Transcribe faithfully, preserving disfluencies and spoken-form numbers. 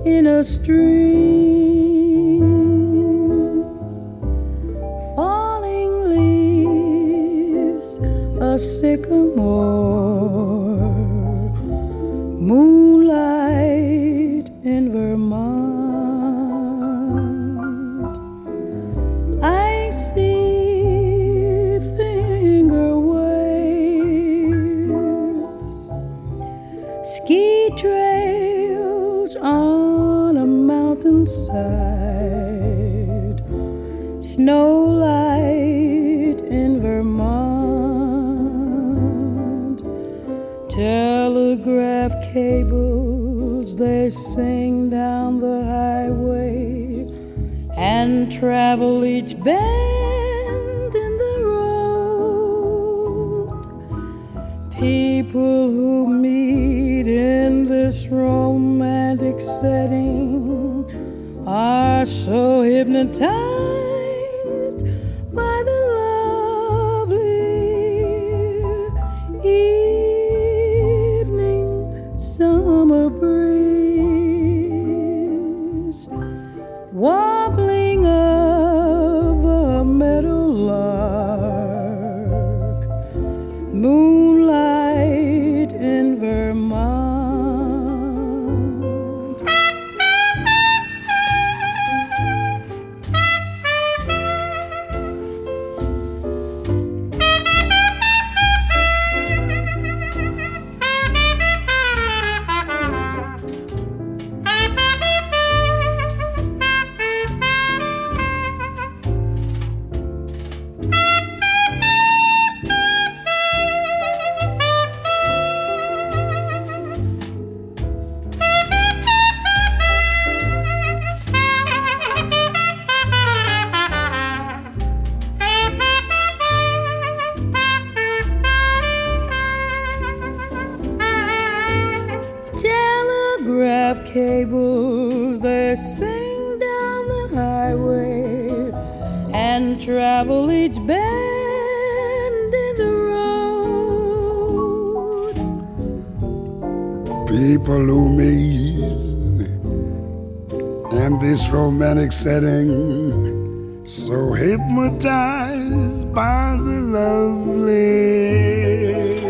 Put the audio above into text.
in a stream, falling leaves, a sycamore, moonlight in Vermont. I see finger waves, ski trails on a mountainside, snowlight in Vermont. Telegraph cables, they sing down the highway and travel each bend in the road. People who meet in this romantic setting are so hypnotized by the lovely evening summer breeze, warbling of a meadowlark, moonlight in Vermont. Telegraph cables, they sing down the highway and travel each bend in the road. People who meet in this romantic setting, so hypnotized by the lovely